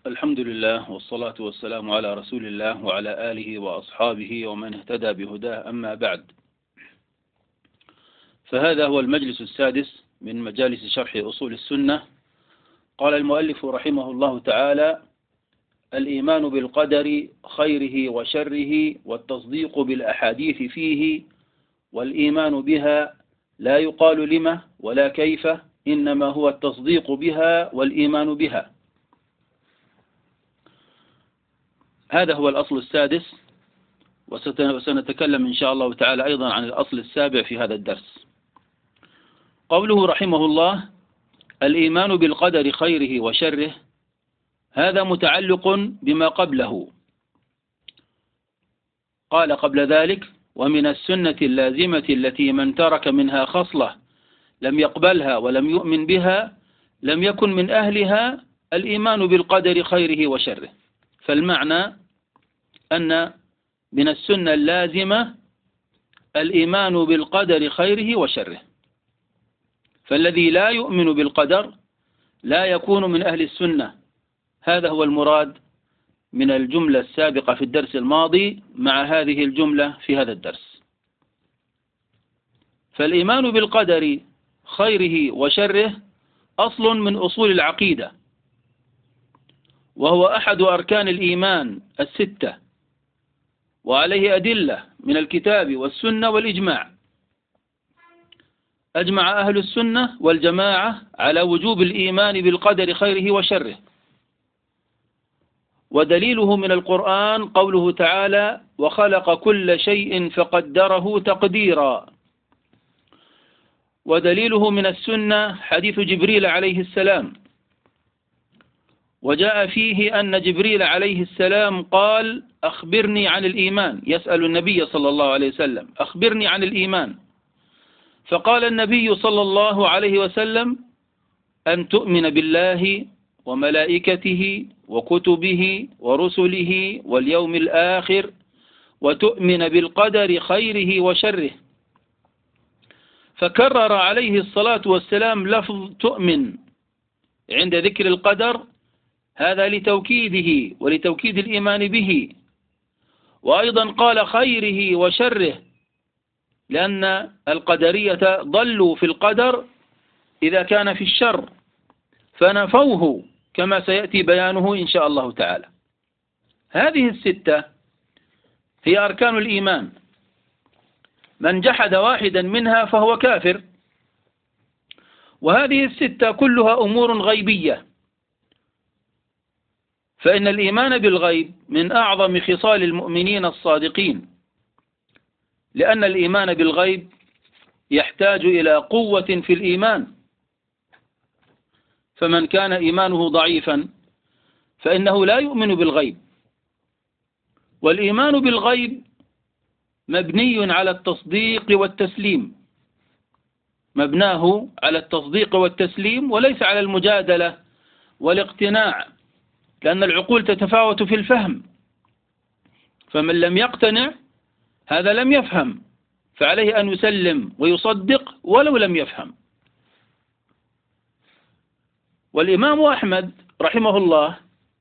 الحمد لله والصلاة والسلام على رسول الله وعلى آله وأصحابه ومن اهتدى بهداه، أما بعد. فهذا هو المجلس السادس من مجالس شرح أصول السنة. قال المؤلف رحمه الله تعالى: الإيمان بالقدر خيره وشره والتصديق بالأحاديث فيه، والإيمان بها لا يقال لما ولا كيف، إنما هو التصديق بها والإيمان بها. هذا هو الأصل السادس، وسنتكلم إن شاء الله تعالى أيضا عن الأصل السابع في هذا الدرس. قوله رحمه الله: الإيمان بالقدر خيره وشره، هذا متعلق بما قبله. قال قبل ذلك: ومن السنة اللازمة التي من ترك منها خصلة لم يقبلها ولم يؤمن بها لم يكن من أهلها الإيمان بالقدر خيره وشره. فالمعنى أن من السنة اللازمة الإيمان بالقدر خيره وشره، فالذي لا يؤمن بالقدر لا يكون من أهل السنة. هذا هو المراد من الجملة السابقة في الدرس الماضي مع هذه الجملة في هذا الدرس. فالإيمان بالقدر خيره وشره أصل من أصول العقيدة، وهو أحد أركان الإيمان الستة، وعليه أدلة من الكتاب والسنة والإجماع. أجمع أهل السنة والجماعة على وجوب الإيمان بالقدر خيره وشره، ودليله من القرآن قوله تعالى: وخلق كل شيء فقدره تقديرا. ودليله من السنة حديث جبريل عليه السلام، وجاء فيه أن جبريل عليه السلام قال: أخبرني عن الإيمان، يسأل النبي صلى الله عليه وسلم: أخبرني عن الإيمان. فقال النبي صلى الله عليه وسلم: أن تؤمن بالله وملائكته وكتبه ورسله واليوم الآخر، وتؤمن بالقدر خيره وشره. فكرر عليه الصلاة والسلام لفظ تؤمن عند ذكر القدر، هذا لتوكيده ولتوكيد الإيمان به. وأيضا قال خيره وشره، لأن القدرية ضلوا في القدر إذا كان في الشر فنفوه، كما سيأتي بيانه إن شاء الله تعالى. هذه الستة هي أركان الإيمان، من جحد واحدا منها فهو كافر. وهذه الستة كلها أمور غيبية، فإن الإيمان بالغيب من أعظم خصال المؤمنين الصادقين، لأن الإيمان بالغيب يحتاج إلى قوة في الإيمان. فمن كان إيمانه ضعيفا فإنه لا يؤمن بالغيب. والإيمان بالغيب مبني على التصديق والتسليم، مبناه على التصديق والتسليم وليس على المجادلة والاقتناع، لأن العقول تتفاوت في الفهم، فمن لم يقتنع هذا لم يفهم، فعليه أن يسلم ويصدق ولو لم يفهم. والإمام أحمد رحمه الله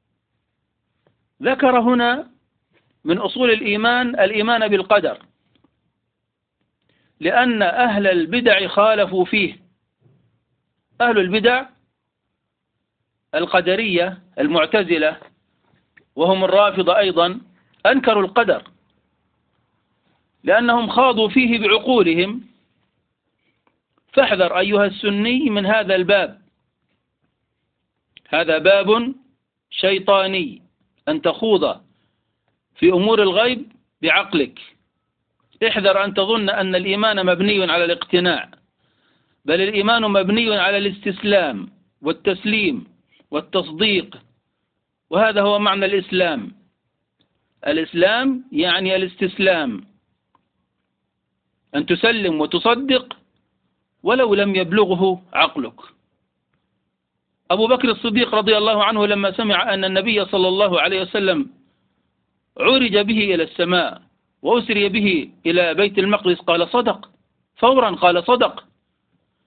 ذكر هنا من أصول الإيمان بالقدر، لأن أهل البدع خالفوا فيه. أهل البدع القدرية المعتزلة، وهم الرافضة أيضا، أنكروا القدر لأنهم خاضوا فيه بعقولهم. فاحذر أيها السني من هذا الباب، هذا باب شيطاني، أن تخوض في أمور الغيب بعقلك. احذر أن تظن أن الإيمان مبني على الاقتناع، بل الإيمان مبني على الاستسلام والتسليم والتصديق، وهذا هو معنى الإسلام. الإسلام يعني الاستسلام، أن تسلم وتصدق ولو لم يبلغه عقلك. أبو بكر الصديق رضي الله عنه لما سمع أن النبي صلى الله عليه وسلم عرج به إلى السماء وأسري به إلى بيت المقدس قال صدق، فورا قال صدق،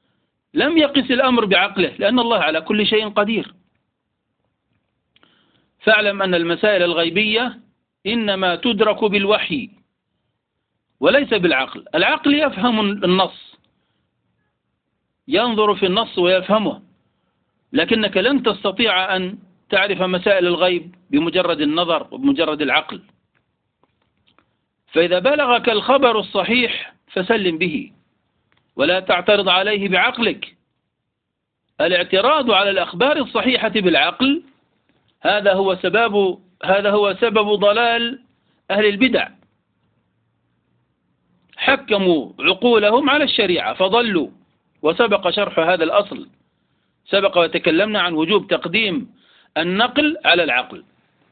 لم يقس الأمر بعقله، لأن الله على كل شيء قدير. فاعلم أن المسائل الغيبية إنما تدرك بالوحي وليس بالعقل. العقل يفهم النص، ينظر في النص ويفهمه، لكنك لن تستطيع أن تعرف مسائل الغيب بمجرد النظر وبمجرد العقل. فإذا بلغك الخبر الصحيح فسلم به ولا تعترض عليه بعقلك. الاعتراض على الأخبار الصحيحة بالعقل هذا هو سبب ضلال أهل البدع. حكموا عقولهم على الشريعة فضلوا، وسبق شرح هذا الأصل، سبق وتكلمنا عن وجوب تقديم النقل على العقل.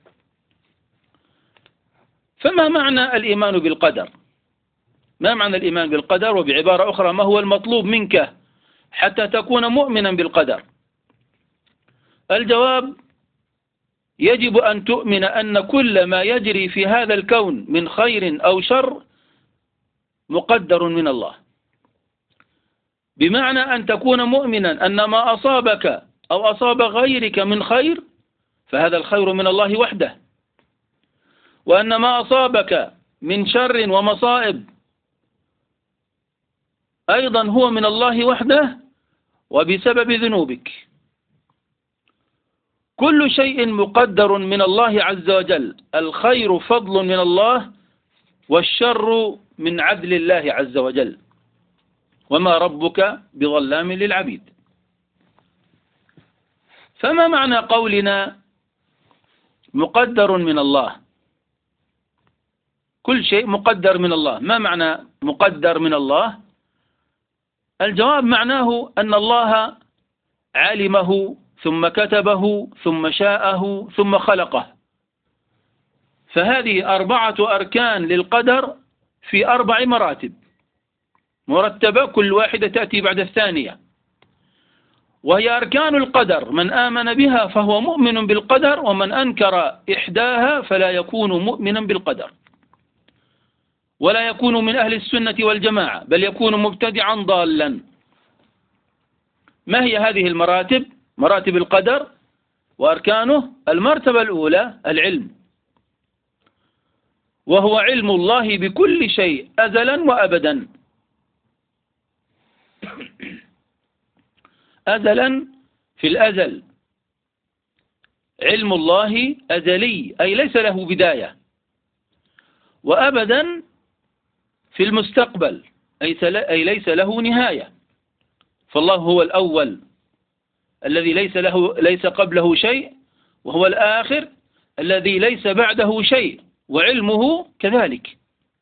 فما معنى الإيمان بالقدر؟ ما معنى الإيمان بالقدر؟ وبعبارة أخرى، ما هو المطلوب منك حتى تكون مؤمنا بالقدر؟ الجواب: يجب أن تؤمن أن كل ما يجري في هذا الكون من خير أو شر مقدر من الله، بمعنى أن تكون مؤمنا أن ما أصابك أو أصاب غيرك من خير فهذا الخير من الله وحده، وأن ما أصابك من شر ومصائب أيضا هو من الله وحده وبسبب ذنوبك. كل شيء مقدر من الله عز وجل، الخير فضل من الله والشر من عدل الله عز وجل، وما ربك بظلام للعبيد. فما معنى قولنا مقدر من الله؟ كل شيء مقدر من الله، ما معنى مقدر من الله؟ الجواب معناه أن الله علمه ثم كتبه ثم شاءه ثم خلقه. فهذه 4 أركان للقدر في 4 مراتب مرتبة، كل واحدة تأتي بعد الثانية، وهي أركان القدر. من آمن بها فهو مؤمن بالقدر، ومن أنكر إحداها فلا يكون مؤمنا بالقدر، ولا يكون من أهل السنة والجماعة، بل يكون مبتدعا ضالا. ما هي هذه المراتب؟ مراتب القدر وأركانه. المرتبة الأولى العلم، وهو علم الله بكل شيء أزلا وأبدا. أزلا في الأزل، علم الله أزلي أي ليس له بداية، وأبدا في المستقبل أي ليس له نهاية. فالله هو الأول الذي ليس قبله شيء، وهو الآخر الذي ليس بعده شيء، وعلمه كذلك.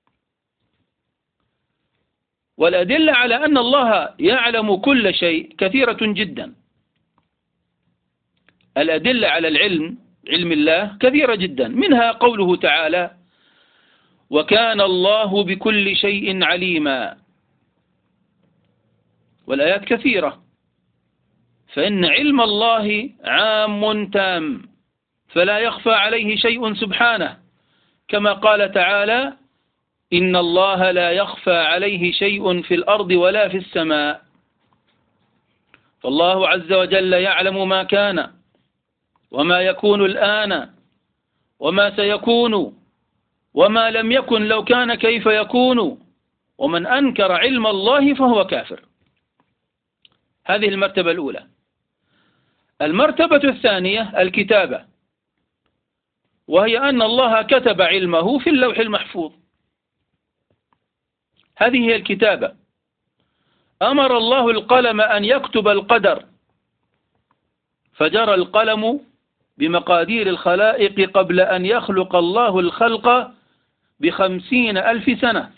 والأدلة على أن الله يعلم كل شيء كثيرة جدا. الأدلة على علم الله كثيرة جدا، منها قوله تعالى: وكان الله بكل شيء عليما. والآيات كثيرة، فإن علم الله عام تام فلا يخفى عليه شيء سبحانه، كما قال تعالى: إن الله لا يخفى عليه شيء في الأرض ولا في السماء. فالله عز وجل يعلم ما كان وما يكون الآن وما سيكون وما لم يكن لو كان كيف يكون، ومن أنكر علم الله فهو كافر. هذه المرتبة الأولى. المرتبة الثانية الكتابة، وهي أن الله كتب علمه في اللوح المحفوظ. هذه هي الكتابة. أمر الله القلم أن يكتب القدر، فجرى القلم بمقادير الخلائق قبل أن يخلق الله الخلق ب50,000 سنة.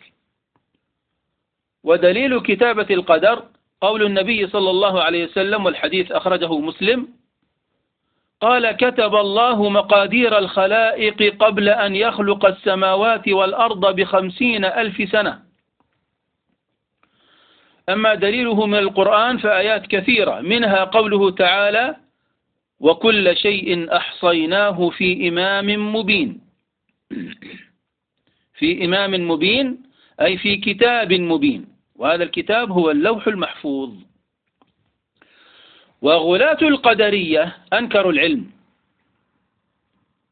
ودليل كتابة القدر قول النبي صلى الله عليه وسلم، والحديث أخرجه مسلم، قال: كتب الله مقادير الخلائق قبل أن يخلق السماوات والأرض ب50,000 سنة. أما دليله من القرآن فآيات كثيرة، منها قوله تعالى: وكل شيء أحصيناه في إمام مبين. في إمام مبين أي في كتاب مبين، وهذا الكتاب هو اللوح المحفوظ. وغلاة القدرية أنكروا العلم،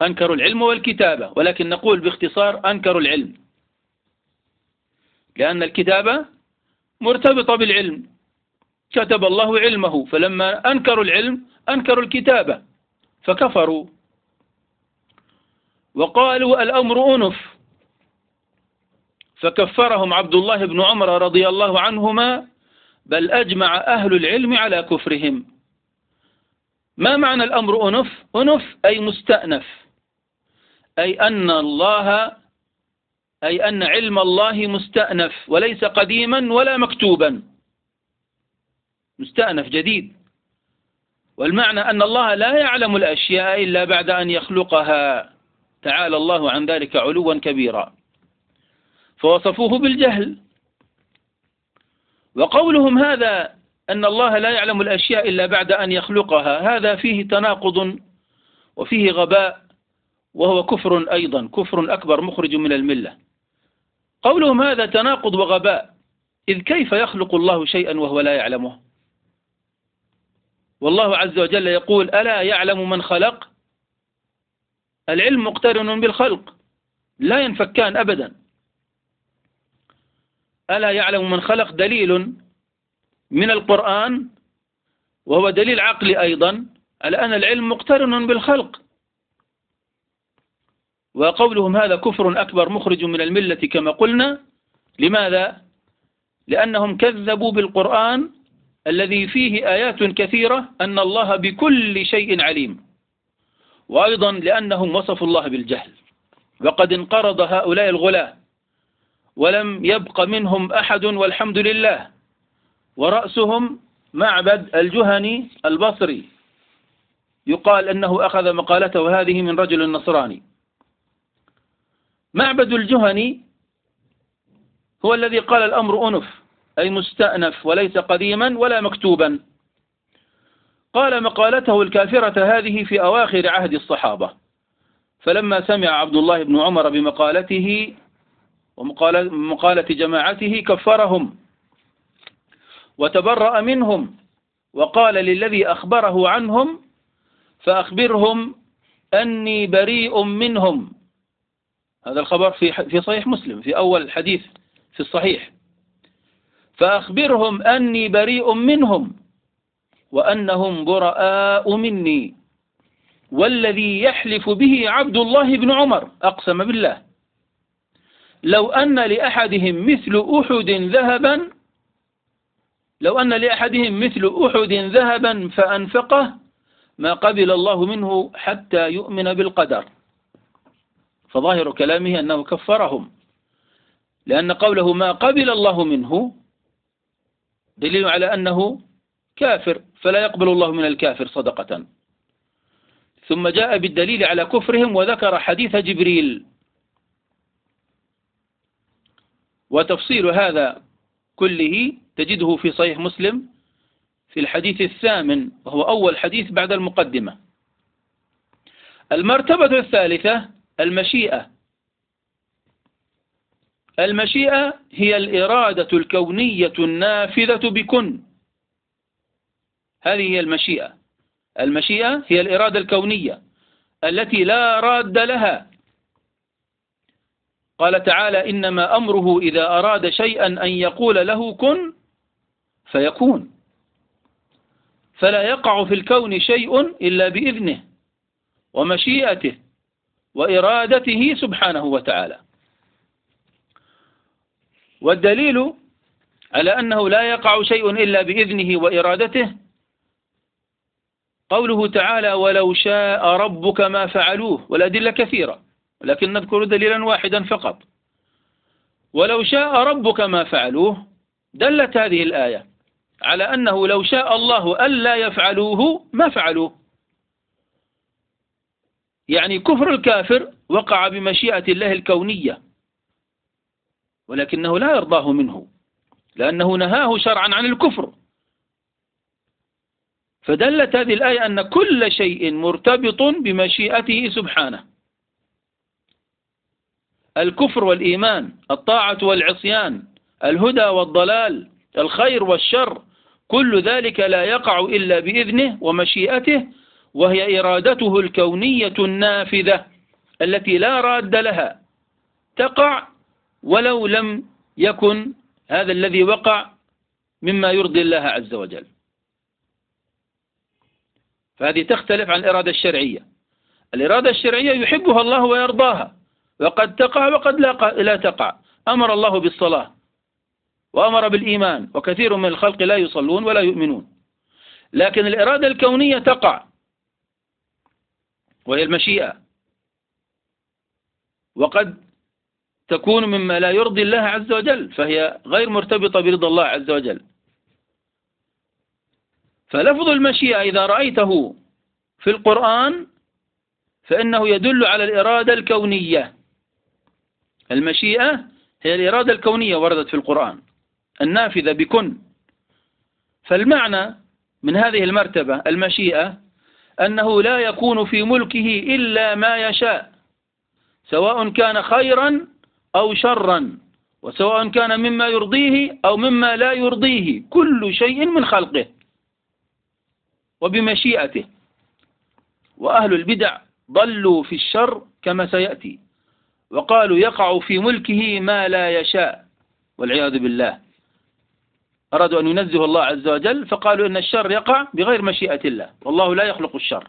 أنكروا العلم والكتابة، ولكن نقول باختصار أنكروا العلم، لأن الكتابة مرتبطة بالعلم، كتب الله علمه، فلما أنكروا العلم أنكروا الكتابة فكفروا. وقالوا الأمر أنف، فكفرهم عبد الله بن عمر رضي الله عنهما، بل أجمع أهل العلم على كفرهم. ما معنى الأمر أنف؟ أنف أي مستأنف، أي أن علم الله مستأنف وليس قديما ولا مكتوبا، مستأنف جديد. والمعنى أن الله لا يعلم الأشياء إلا بعد أن يخلقها، تعالى الله عن ذلك علوا كبيرا، فوصفوه بالجهل. وقولهم هذا أن الله لا يعلم الأشياء إلا بعد أن يخلقها، هذا فيه تناقض وفيه غباء، وهو كفر أيضا، كفر أكبر مخرج من الملة. قولهم هذا تناقض وغباء، إذ كيف يخلق الله شيئا وهو لا يعلمه؟ والله عز وجل يقول ألا يعلم من خلق؟ العلم مقترن بالخلق، لا ينفكان أبدا. ألا يعلم من خلق دليل من القرآن، وهو دليل عقلي أيضا على أن العلم مقترن بالخلق. وقولهم هذا كفر أكبر مخرج من الملة كما قلنا. لماذا؟ لأنهم كذبوا بالقرآن الذي فيه آيات كثيرة أن الله بكل شيء عليم، وأيضا لأنهم وصفوا الله بالجهل. وقد انقرض هؤلاء الغلاة ولم يبق منهم أحد والحمد لله، ورأسهم معبد الجهني البصري، يقال أنه أخذ مقالته هذه من رجل نصراني. معبد الجهني هو الذي قال الأمر أنف، أي مستأنف وليس قديما ولا مكتوبا. قال مقالته الكافرة هذه في أواخر عهد الصحابة، فلما سمع عبد الله بن عمر بمقالته ومقالة جماعته كفرهم وتبرأ منهم، وقال للذي أخبره عنهم فأخبرهم أني بريء منهم. هذا الخبر في صحيح مسلم، في أول حديث في الصحيح. فأخبرهم أني بريء منهم وأنهم براء مني، والذي يحلف به عبد الله بن عمر أقسم بالله لو أن لأحدهم مثل أحد ذهبا فأنفقه ما قبل الله منه حتى يؤمن بالقدر. فظاهر كلامه أنه كفرهم، لأن قوله ما قبل الله منه دليل على أنه كافر، فلا يقبل الله من الكافر صدقة. ثم جاء بالدليل على كفرهم وذكر حديث جبريل. وتفصيل هذا كله تجده في صحيح مسلم في الحديث 8، وهو أول حديث بعد المقدمة. المرتبة الثالثة المشيئة. المشيئة هي الإرادة الكونية النافذة بكن. هذه هي المشيئة. المشيئة هي الإرادة الكونية التي لا راد لها. قال تعالى إنما أمره إذا أراد شيئا أن يقول له كن فيكون. فلا يقع في الكون شيء إلا بإذنه ومشيئته وإرادته سبحانه وتعالى. والدليل على أنه لا يقع شيء إلا بإذنه وإرادته قوله تعالى ولو شاء ربك ما فعلوه، والأدلة كثيرة ولكن نذكر دليلا واحدا فقط. ولو شاء ربك ما فعلوه دلت هذه الآية على أنه لو شاء الله ألا يفعلوه ما فعلوه. يعني كفر الكافر وقع بمشيئة الله الكونية، ولكنه لا يرضاه منه لأنه نهاه شرعا عن الكفر. فدلت هذه الآية أن كل شيء مرتبط بمشيئته سبحانه. الكفر والإيمان، الطاعة والعصيان، الهدى والضلال، الخير والشر، كل ذلك لا يقع إلا بإذنه ومشيئته، وهي إرادته الكونية النافذة التي لا راد لها تقع ولو لم يكن هذا الذي وقع مما يرضي الله عز وجل. فهذه تختلف عن الإرادة الشرعية. الإرادة الشرعية يحبها الله ويرضاها، وقد تقع وقد لا تقع. أمر الله بالصلاة وأمر بالإيمان، وكثير من الخلق لا يصلون ولا يؤمنون. لكن الإرادة الكونية تقع، وهي المشيئة، وقد تكون مما لا يرضي الله عز وجل، فهي غير مرتبطة برضا الله عز وجل. فلفظ المشيئة إذا رأيته في القرآن فإنه يدل على الإرادة الكونية. المشيئة هي الإرادة الكونية وردت في القرآن النافذة بكن. فالمعنى من هذه المرتبة المشيئة أنه لا يكون في ملكه إلا ما يشاء، سواء كان خيرا أو شرا، وسواء كان مما يرضيه أو مما لا يرضيه، كل شيء من خلقه وبمشيئته. وأهل البدع ضلوا في الشر كما سيأتي، وقالوا يقع في ملكه ما لا يشاء والعياذ بالله. أرادوا أن ينزهوا الله عز وجل فقالوا إن الشر يقع بغير مشيئة الله، والله لا يخلق الشر.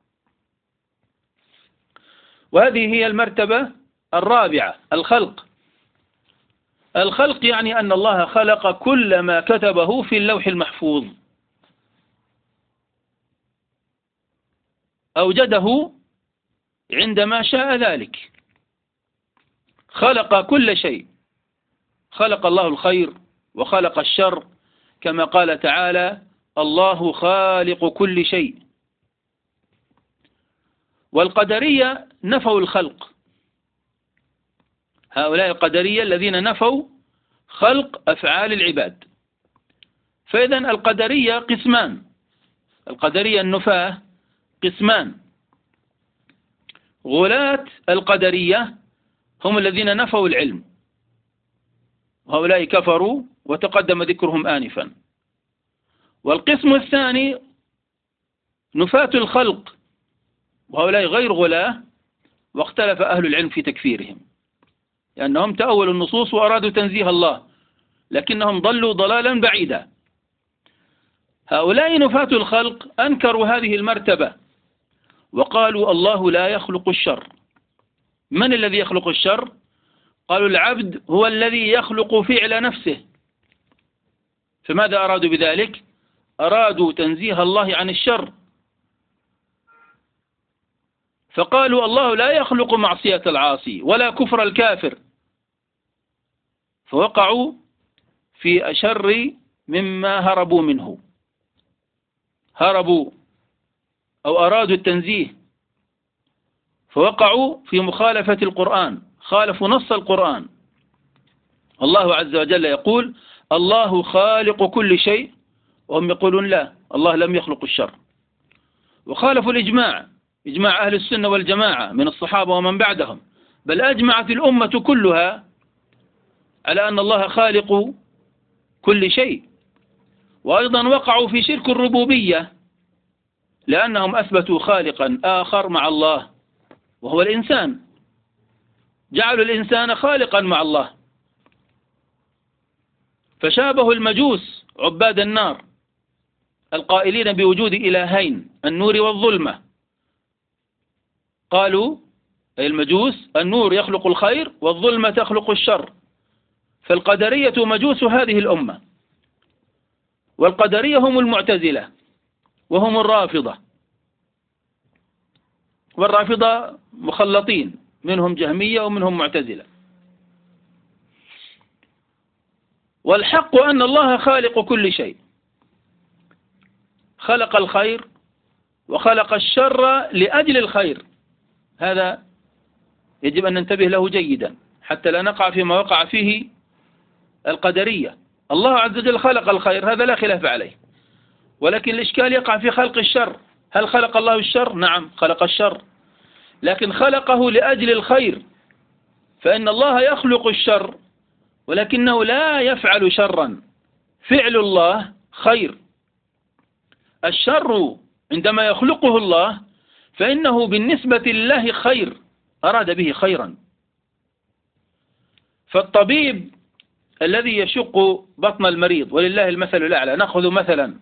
وهذه هي المرتبة الرابعة، الخلق. الخلق يعني أن الله خلق كل ما كتبه في اللوح المحفوظ، أوجده عندما شاء ذلك، خلق كل شيء. خلق الله الخير وخلق الشر، كما قال تعالى: الله خالق كل شيء. والقدرية نفوا الخلق، هؤلاء القدرية الذين نفوا خلق أفعال العباد. فإذا القدرية قسمان، القدرية النفاة قسمان. غلاة القدرية هم الذين نفوا العلم، وهؤلاء كفروا وتقدم ذكرهم آنفا. والقسم الثاني نفاة الخلق، وهؤلاء غير غلاة، واختلف أهل العلم في تكفيرهم، لأنهم تأولوا النصوص وأرادوا تنزيه الله، لكنهم ضلوا ضلالا بعيدا. هؤلاء نفاة الخلق أنكروا هذه المرتبة وقالوا الله لا يخلق الشر. من الذي يخلق الشر؟ قالوا العبد هو الذي يخلق فعل نفسه. فماذا أرادوا بذلك؟ أرادوا تنزيه الله عن الشر، فقالوا الله لا يخلق معصية العاصي ولا كفر الكافر، فوقعوا في أشر مما هربوا منه. هربوا أو أرادوا التنزيه فوقعوا في مخالفة القرآن، خالفوا نص القرآن. الله عز وجل يقول الله خالق كل شيء، وهم يقولون لا، الله لم يخلق الشر. وخالفوا الإجماع، إجماع أهل السنة والجماعة من الصحابة ومن بعدهم، بل أجمعت الأمة كلها على أن الله خالق كل شيء. وأيضا وقعوا في شرك الربوبية، لأنهم أثبتوا خالقا آخر مع الله وهو الإنسان، جعلوا الإنسان خالقا مع الله. فشابه المجوس عباد النار القائلين بوجود إلهين، النور والظلمة. قالوا أي المجوس النور يخلق الخير والظلمة تخلق الشر. فالقدرية مجوس هذه الأمة. والقدرية هم المعتزلة وهم الرافضة، والرافضة مخلطين، منهم جهمية ومنهم معتزلة. والحق أن الله خالق كل شيء، خلق الخير وخلق الشر لأجل الخير. هذا يجب أن ننتبه له جيدا حتى لا نقع فيما وقع فيه القدرية. الله عز وجل خلق الخير، هذا لا خلاف عليه، ولكن الإشكال يقع في خلق الشر. هل خلق الله الشر؟ نعم خلق الشر، لكن خلقه لأجل الخير. فإن الله يخلق الشر ولكنه لا يفعل شرا، فعل الله خير. الشر عندما يخلقه الله فإنه بالنسبة لله خير، أراد به خيرا. فالطبيب الذي يشق بطن المريض، ولله المثل الأعلى، نأخذ مثلا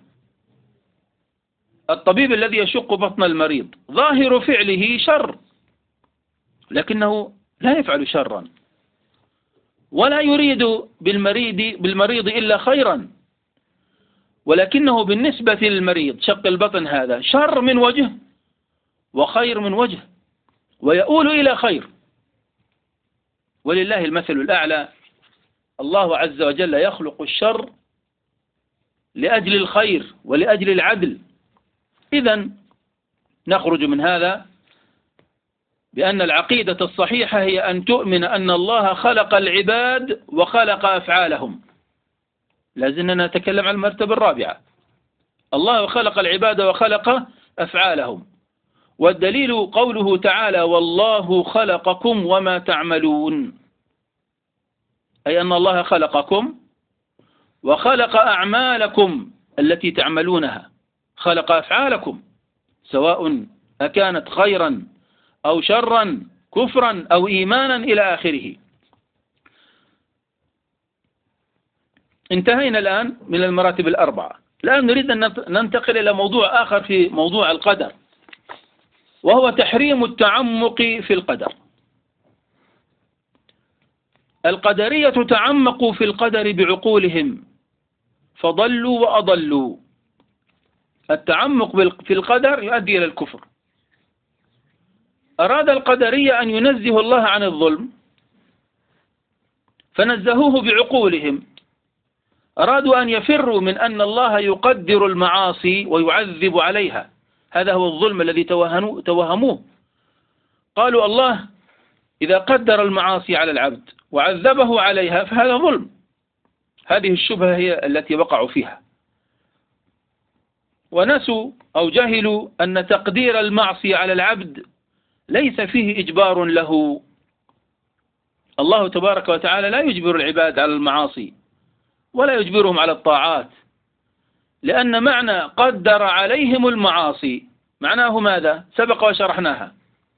الطبيب الذي يشق بطن المريض، ظاهر فعله شر، لكنه لا يفعل شرا، ولا يريد بالمريض إلا خيرا، ولكنه بالنسبة للمريض شق البطن هذا شر من وجه وخير من وجه، ويؤول إلى خير. ولله المثل الأعلى، الله عز وجل يخلق الشر لأجل الخير ولأجل العدل. إذن نخرج من هذا بأن العقيدة الصحيحة هي أن تؤمن أن الله خلق العباد وخلق أفعالهم. لازلنا نتكلم عن المرتبة الرابعة. الله خلق العباد وخلق أفعالهم، والدليل قوله تعالى: والله خلقكم وما تعملون، أي أن الله خلقكم وخلق أعمالكم التي تعملونها، خلق أفعالكم سواء أكانت خيرا أو شرا، كفرا أو إيمانا إلى آخره. انتهينا الآن من المراتب الأربعة. الآن نريد أن ننتقل إلى موضوع آخر في موضوع القدر، وهو تحريم التعمق في القدر. القدرية تعمقوا في القدر بعقولهم فضلوا وأضلوا. التعمق في القدر يؤدي إلى الكفر. أراد القدرية أن ينزه الله عن الظلم فنزهوه بعقولهم، أرادوا أن يفروا من أن الله يقدر المعاصي ويعذب عليها. هذا هو الظلم الذي توهموه. قالوا الله إذا قدر المعاصي على العبد وعذبه عليها فهذا ظلم. هذه الشبهة هي التي وقعوا فيها، ونسوا أو جهلوا أن تقدير المعصية على العبد ليس فيه إجبار له. الله تبارك وتعالى لا يجبر العباد على المعاصي ولا يجبرهم على الطاعات، لأن معنى قدر عليهم المعاصي معناه ماذا؟ سبق وشرحناها.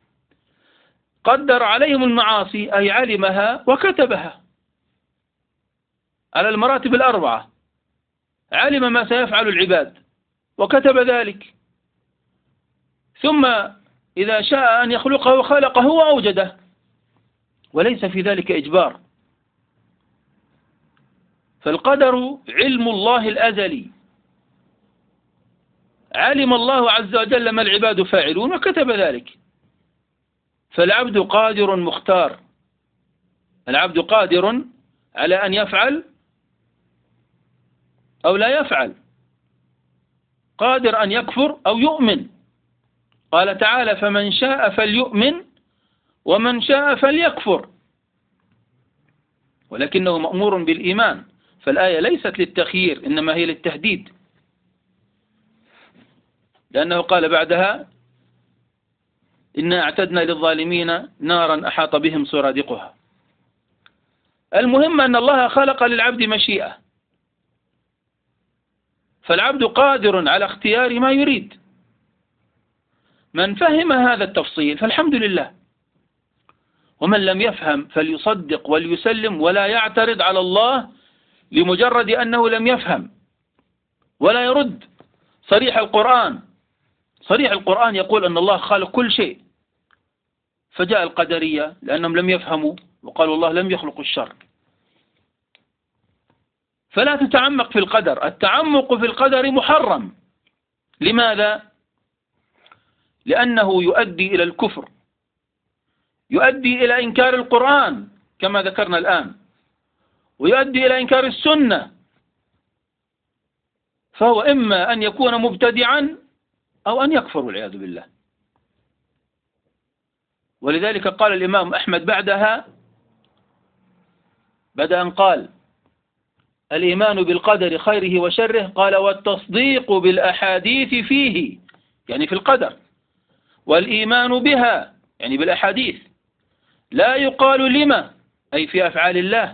قدر عليهم المعاصي أي علمها وكتبها على المراتب الأربعة. علم ما سيفعل العباد وكتب ذلك، ثم إذا شاء أن يخلقه خلقه وأوجده، وليس في ذلك إجبار. فالقدر علم الله الأزلي، علم الله عز وجل ما العباد فاعلون وكتب ذلك. فالعبد قادر مختار، العبد قادر على أن يفعل أو لا يفعل، قادر أن يكفر أو يؤمن. قال تعالى: فمن شاء فليؤمن ومن شاء فليكفر، ولكنه مأمور بالإيمان. فالآية ليست للتخيير، إنما هي للتهديد، لأنه قال بعدها: إنا أعتدنا للظالمين نارا أحاط بهم سرادقها. المهم أن الله خلق للعبد مشيئة، فالعبد قادر على اختيار ما يريد. من فهم هذا التفصيل فالحمد لله، ومن لم يفهم فليصدق وليسلم ولا يعترض على الله لمجرد أنه لم يفهم، ولا يرد صريح القرآن. صريح القرآن يقول أن الله خالق كل شيء، فجاء القدرية لأنهم لم يفهموا وقالوا الله لم يخلق الشر. فلا تتعمق في القدر. التعمق في القدر محرم. لماذا؟ لأنه يؤدي إلى الكفر، يؤدي إلى إنكار القرآن كما ذكرنا الآن، ويؤدي إلى إنكار السنة. فهو إما أن يكون مبتدعا أو أن يكفر والعياذ بالله. ولذلك قال الإمام أحمد بعدها، بعد أن قال الإيمان بالقدر خيره وشره، قال: والتصديق بالأحاديث فيه، يعني في القدر، والإيمان بها، يعني بالأحاديث. لا يقال لما، أي في أفعال الله،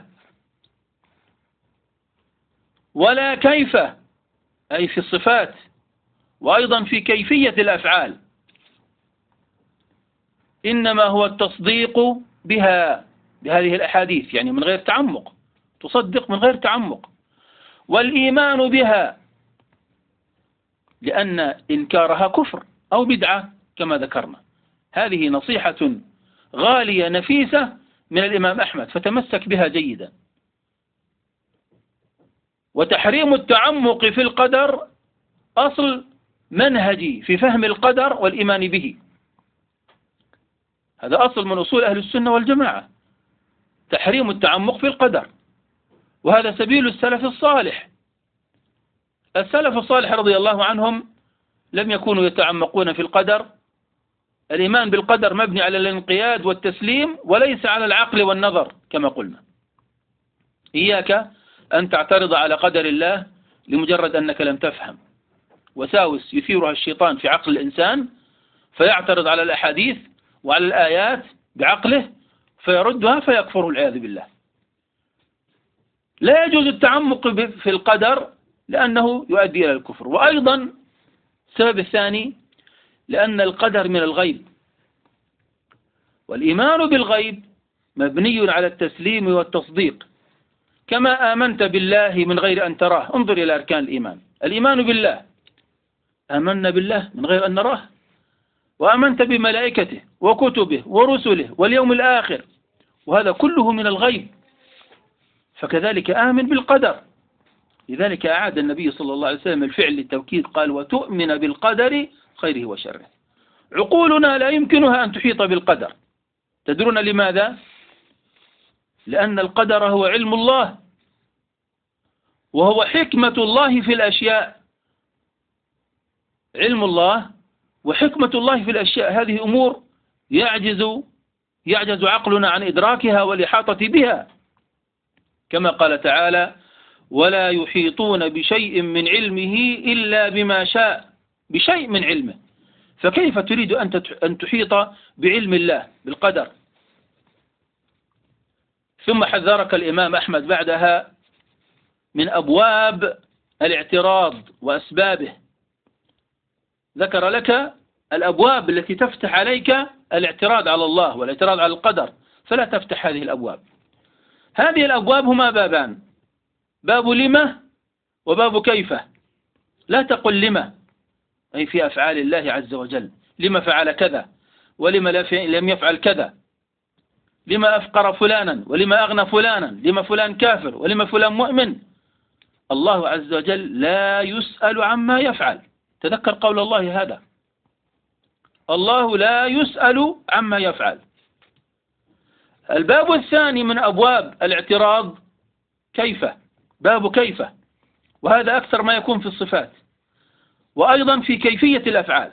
ولا كيف، أي في الصفات، وأيضا في كيفية الأفعال. إنما هو التصديق بها، بهذه الأحاديث، يعني من غير تعمق، تصدق من غير تعمق. والإيمان بها لأن إنكارها كفر أو بدعة كما ذكرنا. هذه نصيحة غالية نفيسة من الإمام أحمد، فتمسك بها جيدا. وتحريم التعمق في القدر أصل منهجي في فهم القدر والإيمان به، هذا أصل من أصول أهل السنة والجماعة، تحريم التعمق في القدر، وهذا سبيل السلف الصالح. السلف الصالح رضي الله عنهم لم يكونوا يتعمقون في القدر. الإيمان بالقدر مبني على الانقياد والتسليم وليس على العقل والنظر كما قلنا. إياك أن تعترض على قدر الله لمجرد أنك لم تفهم، وساوس يثيرها الشيطان في عقل الإنسان فيعترض على الأحاديث وعلى الآيات بعقله فيردها فيكفر والعياذ بالله. لا يجوز التعمق في القدر لأنه يؤدي إلى الكفر. وأيضا السبب الثاني لأن القدر من الغيب، والإيمان بالغيب مبني على التسليم والتصديق. كما آمنت بالله من غير أن تراه، انظر إلى أركان الإيمان. الإيمان بالله، آمنا بالله من غير أن نراه، وآمنت بملائكته وكتبه ورسله واليوم الآخر، وهذا كله من الغيب. فكذلك آمن بالقدر. لذلك أعاد النبي صلى الله عليه وسلم الفعل للتوكيد، قال وتؤمن بالقدر خيره وشره. عقولنا لا يمكنها أن تحيط بالقدر. تدرون لماذا؟ لأن القدر هو علم الله، وهو حكمة الله في الأشياء. علم الله وحكمة الله في الأشياء، هذه أمور يعجز عقلنا عن إدراكها والإحاطة بها، كما قال تعالى ولا يحيطون بشيء من علمه إلا بما شاء، بشيء من علمه. فكيف تريد أن تحيط بعلم الله بالقدر؟ ثم حذرك الإمام أحمد بعدها من أبواب الاعتراض وأسبابه. ذكر لك الأبواب التي تفتح عليك الاعتراض على الله والاعتراض على القدر، فلا تفتح هذه الأبواب. هذه الأبواب هما بابان، باب لما وباب كيف. لا تقل لما، أي في أفعال الله عز وجل، لما فعل كذا ولما لم يفعل كذا، لما أفقر فلانا ولما أغنى فلانا، لما فلان كافر ولما فلان مؤمن. الله عز وجل لا يسأل عما يفعل. تذكر قول الله هذا، الله لا يسأل عما يفعل. الباب الثاني من أبواب الاعتراض كيف، باب كيف، وهذا أكثر ما يكون في الصفات، وأيضا في كيفية الأفعال.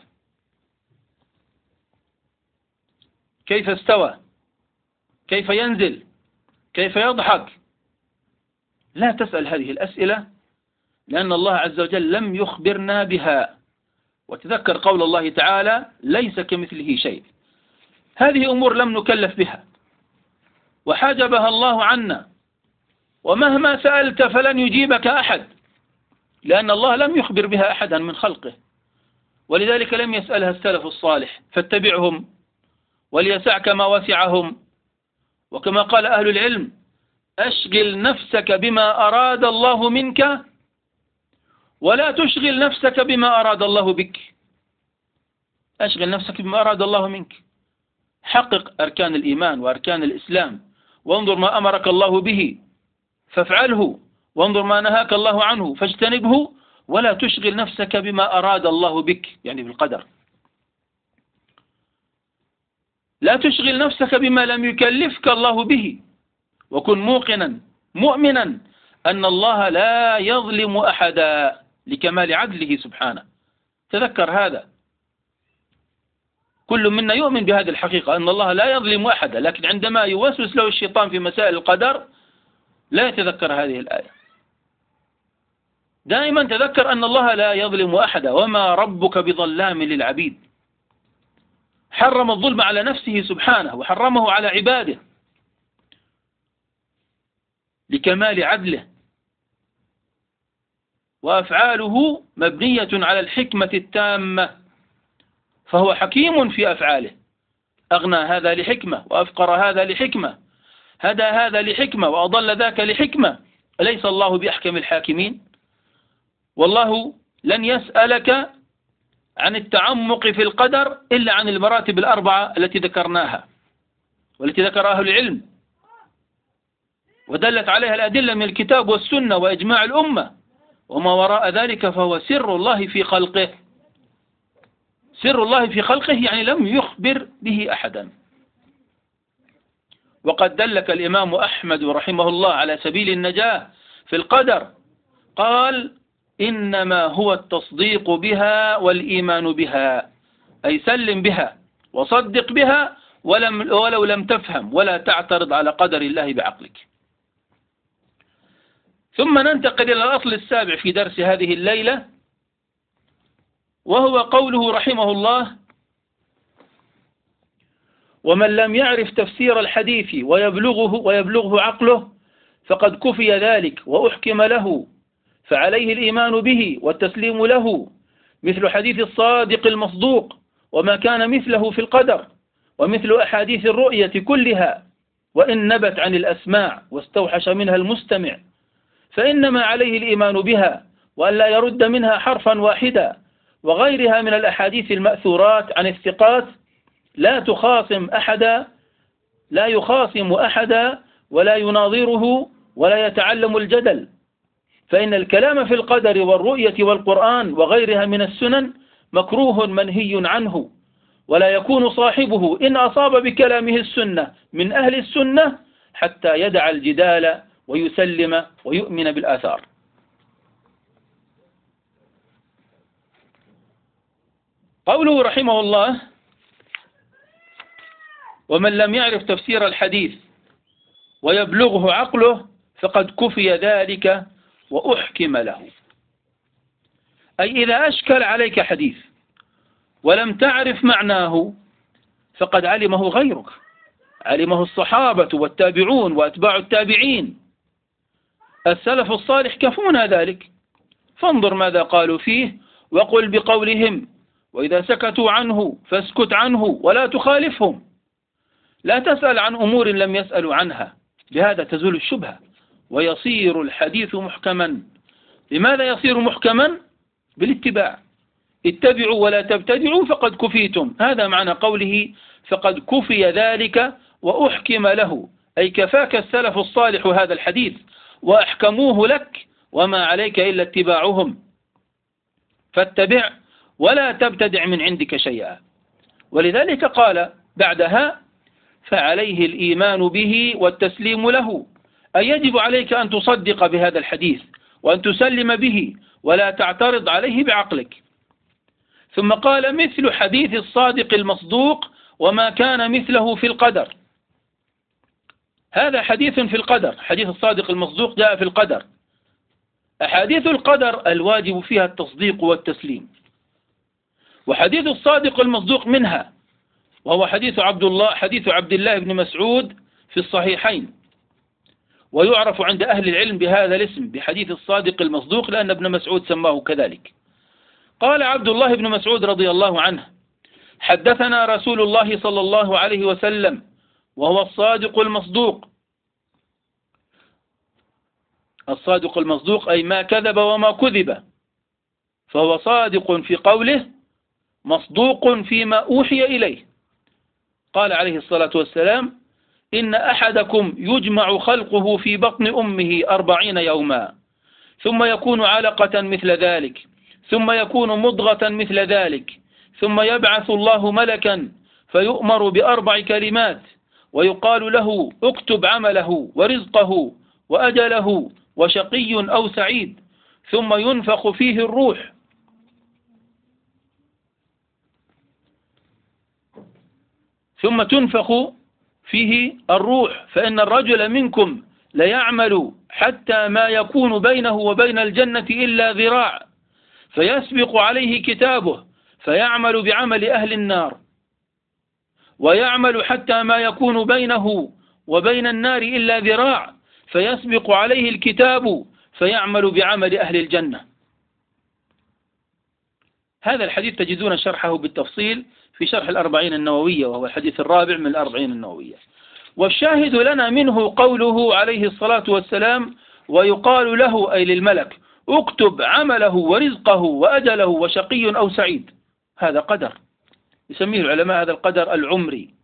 كيف استوى، كيف ينزل، كيف يضحك. لا تسأل هذه الأسئلة لأن الله عز وجل لم يخبرنا بها. وتذكر قول الله تعالى ليس كمثله شيء. هذه أمور لم نكلف بها وحجبها الله عنا، ومهما سألت فلن يجيبك أحد، لأن الله لم يخبر بها أحدا من خلقه، ولذلك لم يسألها السلف الصالح. فاتبعهم وليسعك ما وسعهم. وكما قال أهل العلم أشغل نفسك بما أراد الله منك ولا تشغل نفسك بما أراد الله بك. أشغل نفسك بما أراد الله منك. حقق أركان الإيمان وأركان الإسلام، وانظر ما أمرك الله به فافعله، وانظر ما نهاك الله عنه فاجتنبه، ولا تشغل نفسك بما أراد الله بك، يعني بالقدر. لا تشغل نفسك بما لم يكلفك الله به، وكن موقنا مؤمنا أن الله لا يظلم أحدا لكمال عدله سبحانه. تذكر هذا، كل منا يؤمن بهذه الحقيقة أن الله لا يظلم أحدا، لكن عندما يوسوس له الشيطان في مسائل القدر لا يتذكر هذه الآية. دائما تذكر أن الله لا يظلم أحدا، وما ربك بظلام للعبيد. حرم الظلم على نفسه سبحانه وحرمه على عباده لكمال عدله، وأفعاله مبنية على الحكمة التامة، فهو حكيم في أفعاله أغنى هذا لحكمة، وأفقر هذا لحكمة، هدى هذا لحكمة، وأضل ذاك لحكمة. أليس الله بأحكم الحاكمين؟ والله لن يسألك عن التعمق في القدر إلا عن المراتب الأربعة التي ذكرناها والتي ذكر أهل العلم ودلت عليها الأدلة من الكتاب والسنة وإجماع الأمة. وما وراء ذلك فهو سر الله في خلقه. سر الله في خلقه يعني لم يخبر به أحدا. وقد دلك الإمام أحمد رحمه الله على سبيل النجاة في القدر، قال: إنما هو التصديق بها والإيمان بها، أي سلم بها وصدق بها ولو لم تفهم ولا تعترض على قدر الله بعقلك. ثم ننتقل إلى الأصل السابع في درس هذه الليلة، وهو قوله رحمه الله: ومن لم يعرف تفسير الحديث ويبلغه عقله فقد كفي ذلك وأحكم له، فعليه الإيمان به والتسليم له، مثل حديث الصادق المصدوق وما كان مثله في القدر، ومثل أحاديث الرؤية كلها، وإن نبت عن الأسماع واستوحش منها المستمع، فإنما عليه الإيمان بها وأن لا يرد منها حرفا واحدا. وغيرها من الأحاديث المأثورات عن الثقات لا يخاصم أحدا ولا يناظره ولا يتعلم الجدل، فإن الكلام في القدر والرؤية والقرآن وغيرها من السنن مكروه منهي عنه، ولا يكون صاحبه إن أصاب بكلامه السنة من أهل السنة حتى يدع الجدال ويسلم ويؤمن بالآثار. قوله رحمه الله: ومن لم يعرف تفسير الحديث ويبلغه عقله فقد كفي ذلك وأحكم له. أي إذا أشكل عليك حديث ولم تعرف معناه فقد علمه غيرك، علمه الصحابة والتابعون وأتباع التابعين. السلف الصالح كفونا ذلك، فانظر ماذا قالوا فيه وقل بقولهم، وإذا سكتوا عنه فاسكت عنه ولا تخالفهم. لا تسأل عن أمور لم يسألوا عنها، بهذا تزول الشبهة ويصير الحديث محكما. لماذا يصير محكما؟ بالاتباع. اتبعوا ولا تبتدعوا فقد كفيتم، هذا معنى قوله فقد كفي ذلك وأحكم له، أي كفاك السلف الصالح هذا الحديث وأحكموه لك، وما عليك إلا اتباعهم، فاتبع ولا تبتدع من عندك شيئا. ولذلك قال بعدها: فعليه الإيمان به والتسليم له، أي يجب عليك أن تصدق بهذا الحديث وأن تسلم به ولا تعترض عليه بعقلك. ثم قال: مثل حديث الصادق المصدوق وما كان مثله في القدر. هذا حديث في القدر، حديث الصادق المصدوق جاء في القدر. أحاديث القدر الواجب فيها التصديق والتسليم، وحديث الصادق المصدوق منها، وهو حديث عبد الله بن مسعود في الصحيحين، ويعرف عند أهل العلم بهذا الاسم بحديث الصادق المصدوق لأن ابن مسعود سماه كذلك. قال عبد الله بن مسعود رضي الله عنه: حدثنا رسول الله صلى الله عليه وسلم وهو الصادق المصدوق. الصادق المصدوق أي ما كذب وما كذب، فهو صادق في قوله مصدوق فيما أوحي إليه. قال عليه الصلاة والسلام: إن أحدكم يجمع خلقه في بطن أمه 40 يوما، ثم يكون علقة مثل ذلك، ثم يكون مضغة مثل ذلك، ثم يبعث الله ملكا فيؤمر ب4 كلمات، ويقال له: اكتب عمله ورزقه وأجله وشقي أو سعيد، ثم ينفخ فيه الروح، ثم تنفخ فيه الروح، فإن الرجل منكم ليعمل حتى ما يكون بينه وبين الجنة إلا ذراع، فيسبق عليه كتابه فيعمل بعمل أهل النار، ويعمل حتى ما يكون بينه وبين النار إلا ذراع، فيسبق عليه الكتاب فيعمل بعمل أهل الجنة. هذا الحديث تجدون شرحه بالتفصيل في شرح الأربعين النووية، وهو الحديث الرابع من الأربعين النووية. والشاهد لنا منه قوله عليه الصلاة والسلام: ويقال له أي للملك: اكتب عمله ورزقه وأجله وشقي أو سعيد. هذا قدر يسميه العلماء هذا القدر العمري.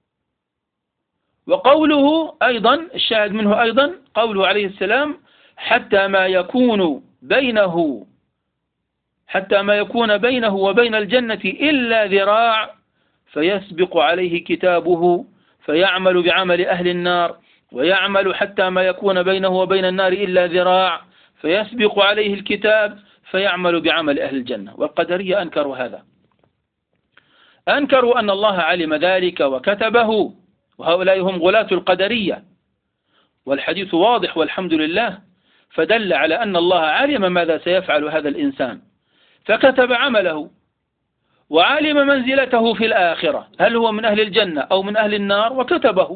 وقوله أيضا الشاهد منه أيضا قوله عليه السلام: حتى ما يكون بينه وبين الجنة إلا ذراع فيسبق عليه كتابه فيعمل بعمل أهل النار، ويعمل حتى ما يكون بينه وبين النار إلا ذراع فيسبق عليه الكتاب فيعمل بعمل أهل الجنة. والقدرية أنكروا هذا، أنكروا أن الله علم ذلك وكتبه، وهؤلاء هم غلاة القدرية. والحديث واضح والحمد لله، فدل على أن الله علم ماذا سيفعل هذا الإنسان فكتب عمله، وعلم منزلته في الآخرة، هل هو من أهل الجنة أو من أهل النار، وكتبه،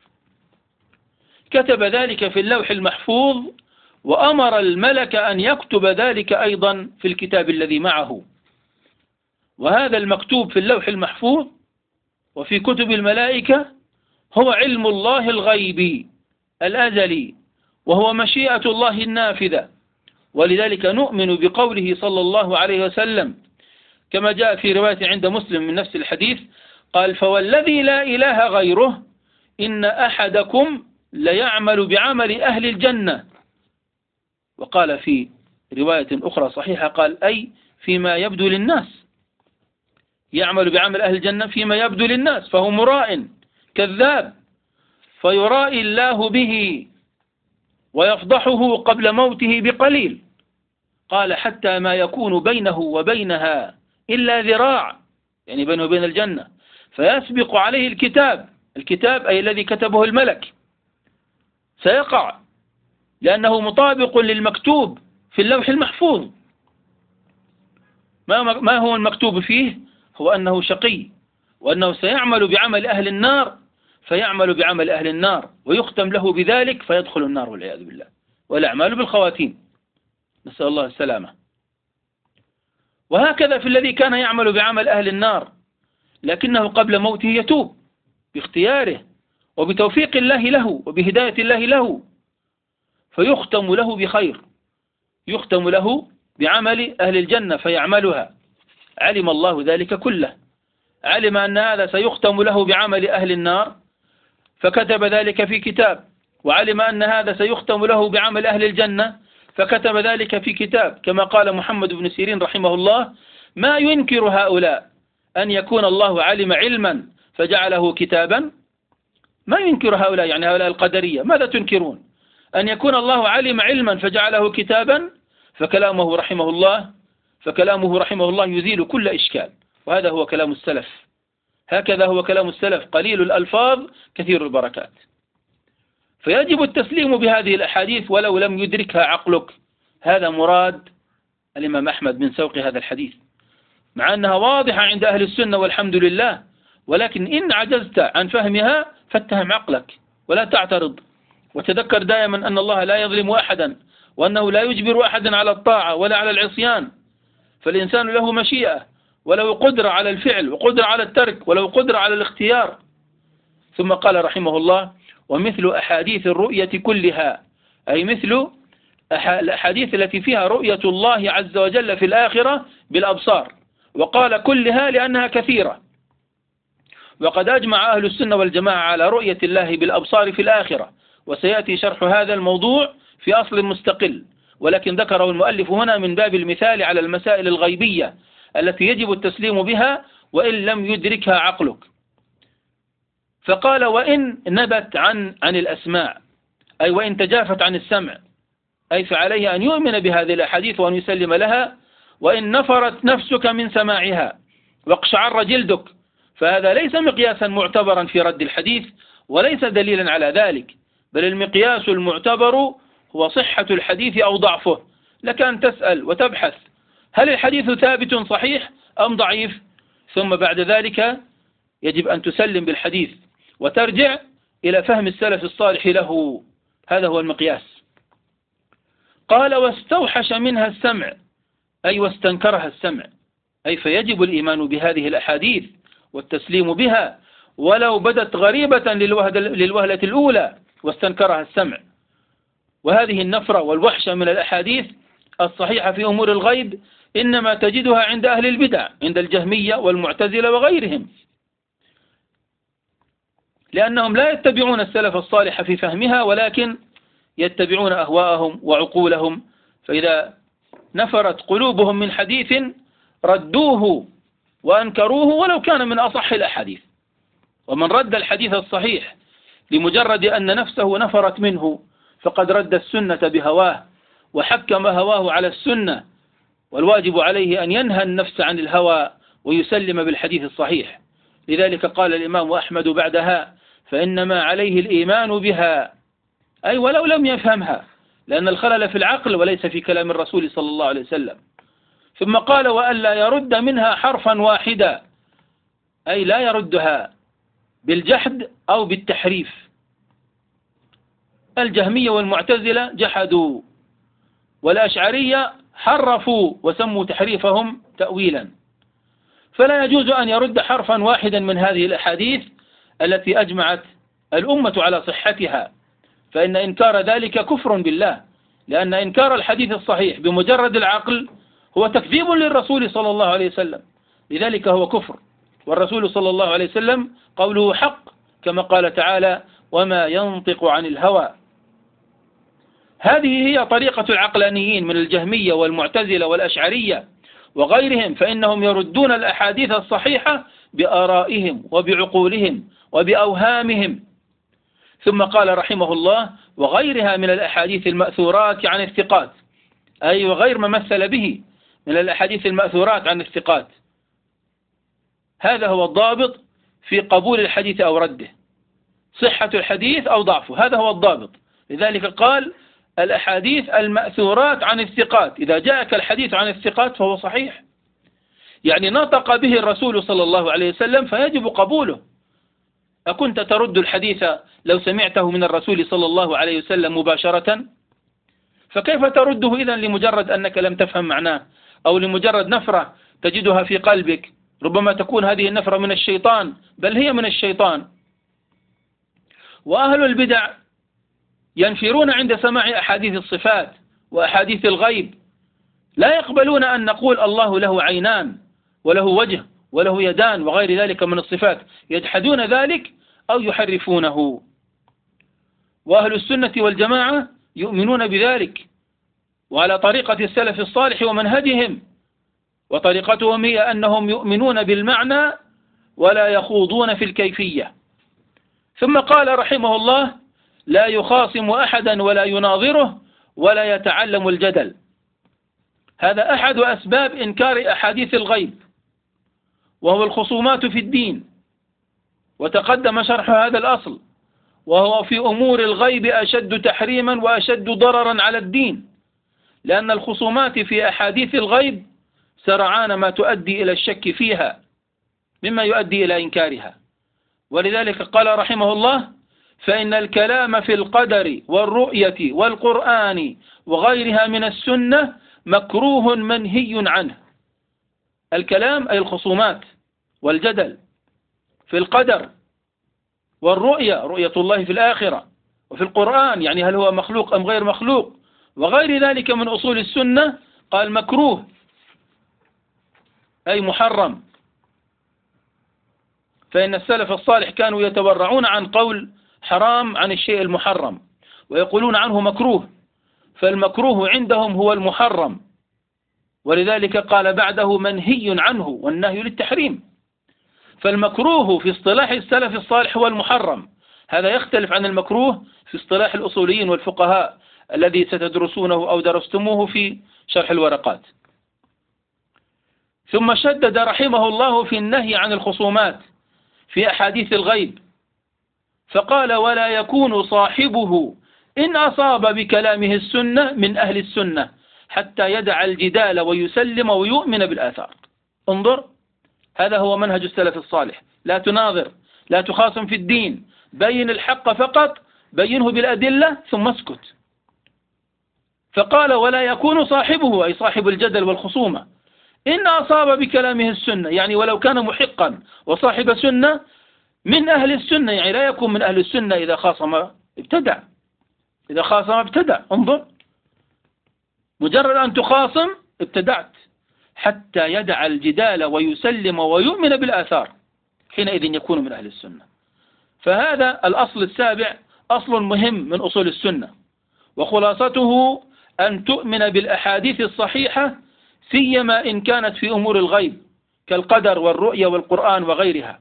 كتب ذلك في اللوح المحفوظ، وأمر الملك أن يكتب ذلك أيضا في الكتاب الذي معه. وهذا المكتوب في اللوح المحفوظ وفي كتب الملائكة هو علم الله الغيبي الأزلي، وهو مشيئة الله النافذة. ولذلك نؤمن بقوله صلى الله عليه وسلم كما جاء في رواية عند مسلم من نفس الحديث قال: فوالذي لا إله غيره إن أحدكم ليعمل بعمل أهل الجنة. وقال في رواية أخرى صحيحة قال: أي فيما يبدو للناس، يعمل بعمل أهل الجنة فيما يبدو للناس، فهو مراء كذاب فيرائي الله به ويفضحه قبل موته بقليل. قال: حتى ما يكون بينه وبينها إلا ذراع، يعني بينه وبين الجنة، فيسبق عليه الكتاب أي الذي كتبه الملك، سيقع لأنه مطابق للمكتوب في اللوح المحفوظ. ما هو المكتوب فيه؟ هو أنه شقي، وأنه سيعمل بعمل أهل النار فيعمل بعمل أهل النار ويختم له بذلك فيدخل النار والعياذ بالله. والأعمال بالخواتيم، نسأل الله السلامة. وهكذا في الذي كان يعمل بعمل أهل النار لكنه قبل موته يتوب باختياره وبتوفيق الله له وبهداية الله له، فيختم له بخير، يختم له بعمل أهل الجنة فيعملها. علم الله ذلك كله، علم أن هذا سيختم له بعمل أهل النار فكتب ذلك في كتاب، وعلم أن هذا سيختم له بعمل أهل الجنة فكتب ذلك في كتاب. كما قال محمد بن سيرين رحمه الله: ما ينكر هؤلاء أن يكون الله علم علما فجعله كتابا؟ ما ينكر هؤلاء، يعني هؤلاء القدرية، ماذا تنكرون؟ أن يكون الله علم علما فجعله كتابا؟ فكلامه رحمه الله يزيل كل إشكال، وهذا هو كلام السلف، هكذا هو كلام السلف: قليل الألفاظ كثير البركات. فيجب التسليم بهذه الأحاديث ولو لم يدركها عقلك. هذا مراد الإمام أحمد من سوق هذا الحديث، مع أنها واضحة عند أهل السنة والحمد لله، ولكن إن عجزت عن فهمها فاتهم عقلك ولا تعترض. وتذكر دائما أن الله لا يظلم أحدا، وأنه لا يجبر أحدا على الطاعة ولا على العصيان، فالإنسان له مشيئة وله قدرة على الفعل وقدرة على الترك وله قدرة على الاختيار. ثم قال رحمه الله: ومثل أحاديث الرؤية كلها، أي مثل الأحاديث التي فيها رؤية الله عز وجل في الآخرة بالأبصار، وقال كلها لأنها كثيرة. وقد أجمع أهل السنة والجماعة على رؤية الله بالأبصار في الآخرة، وسيأتي شرح هذا الموضوع في أصل مستقل، ولكن ذكره المؤلف هنا من باب المثال على المسائل الغيبية التي يجب التسليم بها وإن لم يدركها عقلك. فقال: وإن نبت عن الأسماع، أي وإن تجافت عن السمع، أي فعليه أن يؤمن بهذه الأحاديث وأن يسلم لها. وإن نفرت نفسك من سماعها واقشعر جلدك، فهذا ليس مقياسا معتبرا في رد الحديث وليس دليلا على ذلك، بل المقياس المعتبر هو صحة الحديث أو ضعفه. لك أن تسأل وتبحث هل الحديث ثابت صحيح أم ضعيف، ثم بعد ذلك يجب أن تسلم بالحديث وترجع إلى فهم السلف الصالح له. هذا هو المقياس. قال: واستوحش منها السمع، أي واستنكرها السمع، أي فيجب الإيمان بهذه الأحاديث والتسليم بها ولو بدت غريبة للوهلة الأولى واستنكرها السمع. وهذه النفرة والوحشة من الأحاديث الصحيحة في أمور الغيب إنما تجدها عند أهل البدع، عند الجهمية والمعتزلة وغيرهم، لأنهم لا يتبعون السلف الصالح في فهمها، ولكن يتبعون أهواءهم وعقولهم. فإذا نفرت قلوبهم من حديث ردوه وأنكروه ولو كان من أصح الأحاديث. ومن رد الحديث الصحيح لمجرد أن نفسه نفرت منه فقد رد السنة بهواه وحكم هواه على السنة، والواجب عليه أن ينهى النفس عن الهوى ويسلم بالحديث الصحيح. لذلك قال الإمام أحمد بعدها: فإنما عليه الإيمان بها، أي ولو لم يفهمها، لأن الخلل في العقل وليس في كلام الرسول صلى الله عليه وسلم. ثم قال: وألا يرد منها حرفا واحدا، أي لا يردها بالجحد أو بالتحريف. الجهمية والمعتزلة جحدوا، والأشعرية حرفوا وسموا تحريفهم تأويلا. فلا يجوز أن يرد حرفا واحدا من هذه الأحاديث التي أجمعت الأمة على صحتها، فإن إنكار ذلك كفر بالله، لأن إنكار الحديث الصحيح بمجرد العقل هو تكذيب للرسول صلى الله عليه وسلم، لذلك هو كفر. والرسول صلى الله عليه وسلم قوله حق، كما قال تعالى: وما ينطق عن الهوى. هذه هي طريقة العقلانيين من الجهمية والمعتزلة والأشعرية وغيرهم، فإنهم يردون الأحاديث الصحيحة بآرائهم وبعقولهم وبأوهامهم. ثم قال رحمه الله: وغيرها من الأحاديث المأثورات عن الثقات، أي وغير ما مثل به من الأحاديث المأثورات عن الثقات. هذا هو الضابط في قبول الحديث أو رده، صحة الحديث أو ضعفه، هذا هو الضابط. لذلك قال: الأحاديث المأثورات عن الثقات، إذا جاءك الحديث عن الثقات فهو صحيح، يعني نطق به الرسول صلى الله عليه وسلم فيجب قبوله. أكنت ترد الحديث لو سمعته من الرسول صلى الله عليه وسلم مباشرة؟ فكيف ترده إذن لمجرد أنك لم تفهم معناه، أو لمجرد نفرة تجدها في قلبك؟ ربما تكون هذه النفرة من الشيطان، بل هي من الشيطان. وأهل البدع ينفرون عند سماع أحاديث الصفات وأحاديث الغيب، لا يقبلون أن نقول الله له عينان وله وجه وله يدان وغير ذلك من الصفات، يجحدون ذلك أو يحرفونه. وأهل السنة والجماعة يؤمنون بذلك، وعلى طريقة السلف الصالح ومنهجهم، وطريقتهم هي أنهم يؤمنون بالمعنى ولا يخوضون في الكيفية. ثم قال رحمه الله: لا يخاصم أحدا ولا يناظره ولا يتعلم الجدل. هذا أحد أسباب إنكار أحاديث الغيب، وهو الخصومات في الدين، وتقدم شرح هذا الأصل، وهو في أمور الغيب أشد تحريما وأشد ضررا على الدين، لأن الخصومات في أحاديث الغيب سرعان ما تؤدي إلى الشك فيها مما يؤدي إلى إنكارها. ولذلك قال رحمه الله: فإن الكلام في القدر والرؤية والقرآن وغيرها من السنة مكروه منهي عنه. الكلام أي الخصومات والجدل في القدر والرؤية، رؤية الله في الآخرة، وفي القرآن يعني هل هو مخلوق أم غير مخلوق، وغير ذلك من أصول السنة، قال مكروه أي محرم. فإن السلف الصالح كانوا يتورعون عن قول حرام عن الشيء المحرم، ويقولون عنه مكروه، فالمكروه عندهم هو المحرم. ولذلك قال بعده منهي عنه، والنهي للتحريم. فالمكروه في اصطلاح السلف الصالح هو المحرم، هذا يختلف عن المكروه في اصطلاح الأصوليين والفقهاء الذي ستدرسونه أو درستموه في شرح الورقات. ثم شدد رحمه الله في النهي عن الخصومات في أحاديث الغيب، فقال: ولا يكون صاحبه إن أصاب بكلامه السنة من أهل السنة حتى يدع الجدال ويسلم ويؤمن بالآثار. انظر، هذا هو منهج السلف الصالح، لا تناظر، لا تخاصم في الدين، بين الحق فقط، بينه بالأدلة ثم اسكت. فقال: ولا يكون صاحبه أي صاحب الجدل والخصومة إن أصاب بكلامه السنة، يعني ولو كان محقا وصاحب سنة من أهل السنة، يعني لا يكون من أهل السنة إذا خاصم ابتدع. إذا خاصم ابتدع، انظر، مجرد أن تخاصم ابتدعت، حتى يدع الجدال ويسلم ويؤمن بالآثار، حينئذ يكون من أهل السنة. فهذا الأصل السابع أصل مهم من أصول السنة، وخلاصته أن تؤمن بالأحاديث الصحيحة، سيما إن كانت في أمور الغيب كالقدر والرؤية والقرآن وغيرها،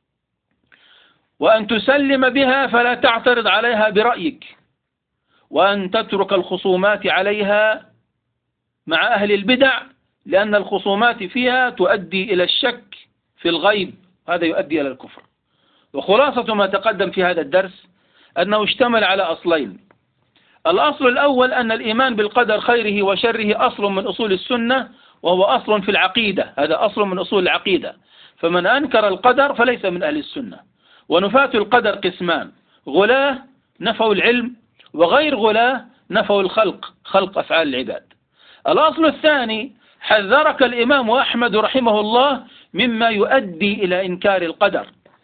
وأن تسلم بها فلا تعترض عليها برأيك، وأن تترك الخصومات عليها مع أهل البدع، لأن الخصومات فيها تؤدي إلى الشك في الغيب، هذا يؤدي إلى الكفر. وخلاصة ما تقدم في هذا الدرس أنه اشتمل على أصلين. الأصل الأول أن الإيمان بالقدر خيره وشره أصل من أصول السنة، وهو أصل في العقيدة، هذا أصل من أصول العقيدة، فمن أنكر القدر فليس من أهل السنة. ونفاة القدر قسمان: غلاة نفوا العلم، وغير غلاة نفوا الخلق، خلق أفعال العباد. الأصل الثاني: حذرك الإمام أحمد رحمه الله مما يؤدي إلى إنكار القدر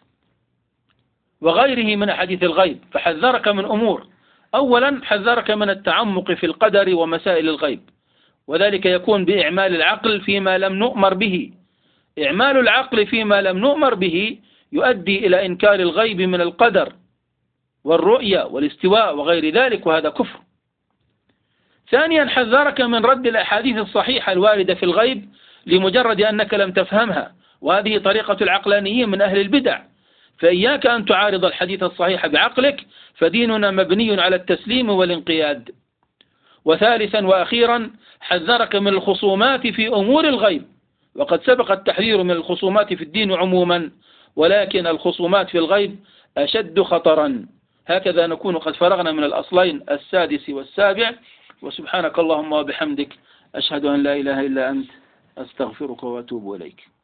وغيره من حديث الغيب، فحذرك من أمور. أولا حذرك من التعمق في القدر ومسائل الغيب، وذلك يكون بإعمال العقل فيما لم نؤمر به. إعمال العقل فيما لم نؤمر به يؤدي إلى إنكار الغيب من القدر والرؤية والاستواء وغير ذلك، وهذا كفر. ثانيا حذرك من رد الأحاديث الصحيحة الواردة في الغيب لمجرد أنك لم تفهمها، وهذه طريقة العقلانيين من أهل البدع، فإياك أن تعارض الحديث الصحيح بعقلك، فديننا مبني على التسليم والانقياد. وثالثا وأخيرا حذرك من الخصومات في أمور الغيب، وقد سبق التحذير من الخصومات في الدين عموما، ولكن الخصومات في الغيب أشد خطرا. هكذا نكون قد فرغنا من الأصلين السادس والسابع، وسبحانك اللهم وبحمدك أشهد أن لا إله إلا أنت أستغفرك وأتوب إليك.